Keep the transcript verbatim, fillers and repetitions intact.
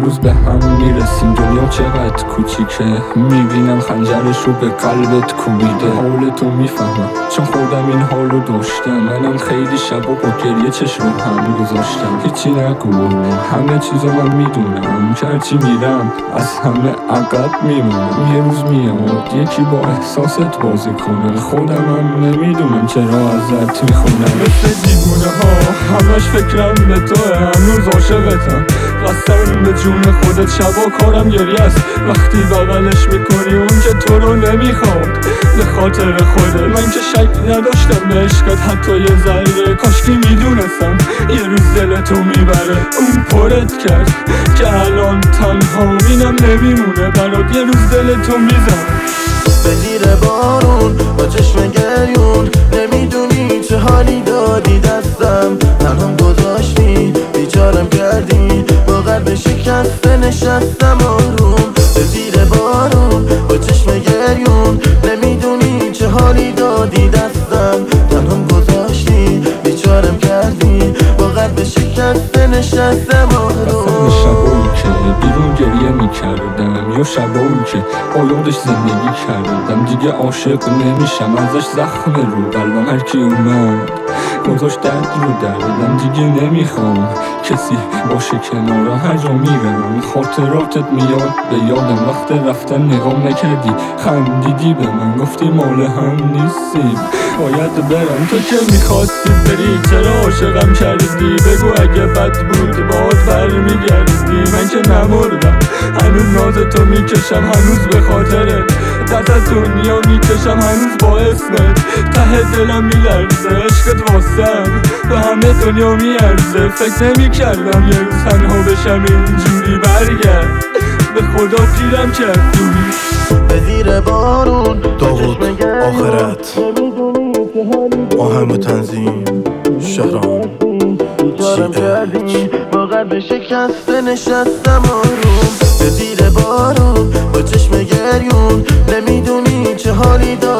روز به هم میرسیم. دنیا چقدر کوچیکه، میبینم خنجرش رو به قلبت کوبیده. حالتو میفهمم چون خودم این حالو داشتم. منم خیلی شبا با گریه چشم رو هم گذاشتم. هیچی نگو، همه چیزو من میدونم، که هرچی میرم از همه عقب میمونم. یه روز میاد یکی با احساست بازی کنه، خودم هم نمیدونم چرا ازت میخونم. مثل دیوونه ها همش فکرم به توه، هنوز عاشقتم، قسم به جون خودت. شبا کارم گریه است وقتی بغلش میکنی اون که تو رو نمیخواد. به خاطر خودت من که شک نداشتم به عشقت حتی یه ذره، کاشکی میدونستم یه روز دلتو میبره. اون پرت کرد که الان تنها اینم نمیمونه برات، یه روز دلتو میزنه. به زیر بارون با چشم گریون، نمیدونی چه حالی دادی دستم، تنهم گذاشتی بیچارم کردی، با قلب شکسته نشستم آروم. به زیر بارون با چشم گریون، نمیدونی چه حالی دادی دستم، تنهم گذاشتی بیچارم کردی، با قلب شکسته نشستم آروم. شبایی که بیرون گریه میکردم یا شبایی که با یادش زندگی کردم، دیگه عاشق نمیشم ازش، زخم رو قلبم هر کی اومد گذاشت درد رو دردم. دیگه نمیخوام کسی باشه کنارم، هر جا میرم خاطراتت میاد به یادم. وقت رفتن نگام نکردی، خندیدی به من، گفتی مال هم نیستیم باید برم. تو که میخواستی بری چرا عاشقم کردی؟ بگو اگه بد بود باهات برمیگردی. من که نمردم هنوز نازتو میکشم، هنوز به خاطرت دست از دنیا میکشم، هنوز با اسمت ته دلم میلرزه. عشقت واسم به همه دنیا میارزه، فکر نمیکردم یه روز تنها بشم اینجوری. برگرد به خدا پیرم کرد دوری. به زیر بارون داوود آخرت، آهنگ و تنظیم شهرام کردی، با قلب شکسته نشستم آروم. به زیر بارون با چشم گریون، نمیدونی چه حالی داری.